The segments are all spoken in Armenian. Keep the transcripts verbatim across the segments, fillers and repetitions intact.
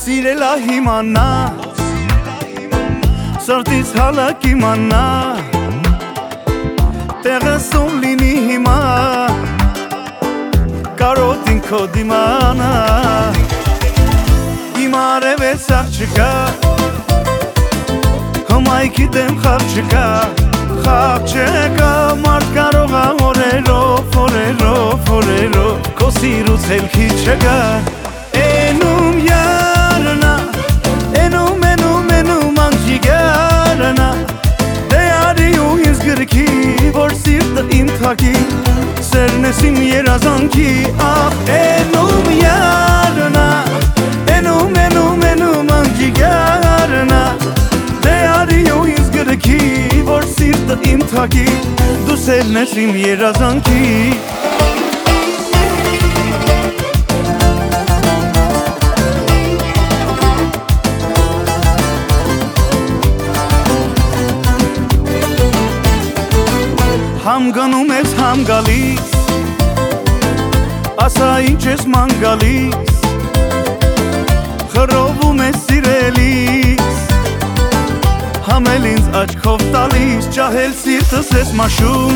սիրելա հիմանա Սրտից հալակ իմանա Տեղը սում լինի հիմա Կարոտին քո դիմանա Իմ արև է սաղ չկա Հմայքի դեմ խաղ չկա Խաղ չկա մարդ կարող ա օրերով, օրերով, օրերով Քո սիրուց հելքի չկա Էնում յարնա, էնում, էնում, էնում անջիգարնա Դե արի ու ինձ գրքի, որ սիրտը իմ թակի Սերն ես իմ երազանքի, ախ էնում յարնա Էնում, էնում, էնում անջիգարնա Դե արի ու ինձ գրքի, որ սիրտը իմ թակի Դու սերն ես իմ երազանքի Համ գնում ես համ գալիս Ասա ինչ ես ման գալիս Խռովում ես սիրելիս Համ էլ ինձ աչքով տալիս Ճահել սիրտս ես մաշում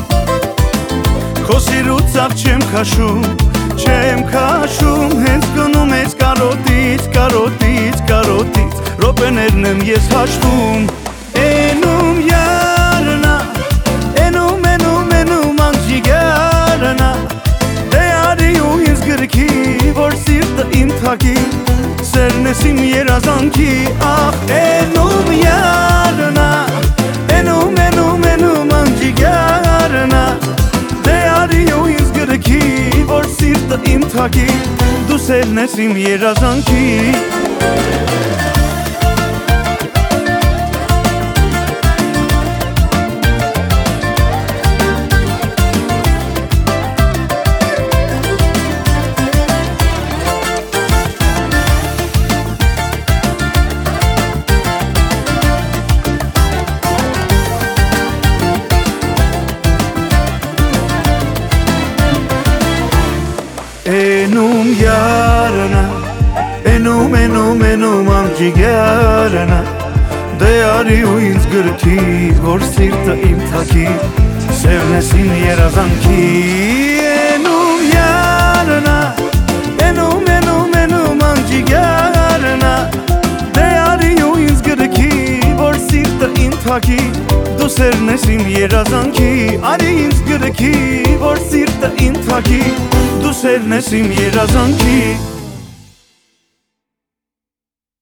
Քո սիրուց աղ չեմ քաշում Չեմ քաշում Հենց գնում ես կարոտից, կարոտից, կարոտից Ռոպեներն եմ ես հաշվում Էնում յարնա Էնում, էնում, էնում անջիգարնա Դե արի ու ինձ գրքի, որ սիրտը իմ թակի Սերն ես իմ երազանքի, ախ էնում յարնա Էնում, էնում, էնում անջիգարնա Դե արի ու ինձ գրքի, որ սիրտը իմ թակի Դու սերն ես իմ երազանքի Էնում յարնա, էնում, էնում, էնում անջիգարնա Դե արի ու ինձ գրքի, որ սիրտը իմ թակի Սերն ես իմ երազանքի Էնում յարնա, էնում, էնում, էնում անջիգարնա Դե արի ու ինձ գրքի, որ սիրտը իմ թակի Դու սերն ես իմ երազանքի Արի ինձ գրքի, որ սիրտը իմ թակի Դու սերն ես իմ երազանքի